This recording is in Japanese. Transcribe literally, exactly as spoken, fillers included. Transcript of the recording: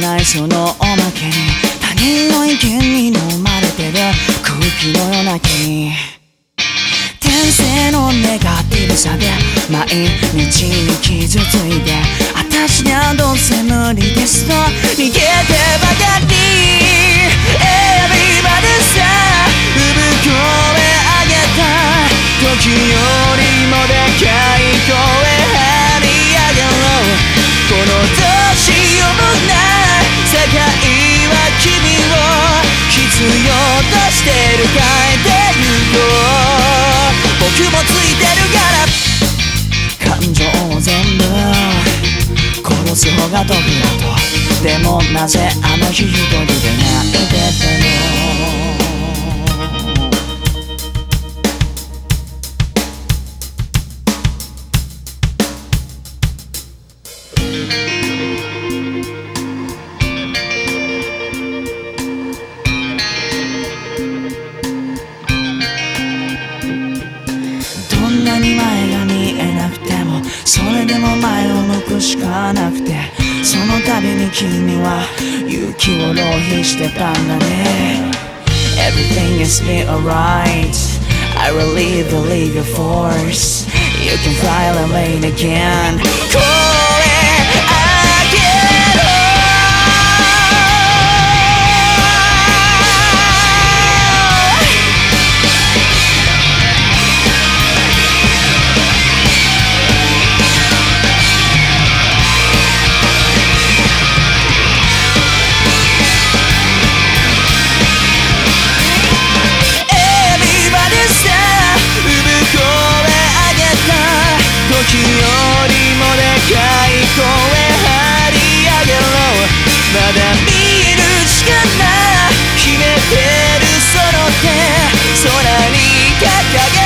ないそのおまけに他人の意見に飲まれてる空気のような君、天性のネガティブさで毎日に傷ついて、私にはどうせ無理ですと逃げてばかり Everybody さ産声上げた時よりもでかい声張り上げろ、このどうしようもない世界は君を必要としてるかいてゆこう、僕もついてるから感情を全部殺す方が得だと、でもなぜあの日一人で泣いてたの。どんなに前が見えなくてもそれでも前を向くしかなくて、その度に君は勇気を浪費してたんだね。 Everything is be alright, I really believe your force, you can fly and rain again 声上げろ時よりもでかい声張り上げろ、まだ見るしかない秘めてるその手空に掲げ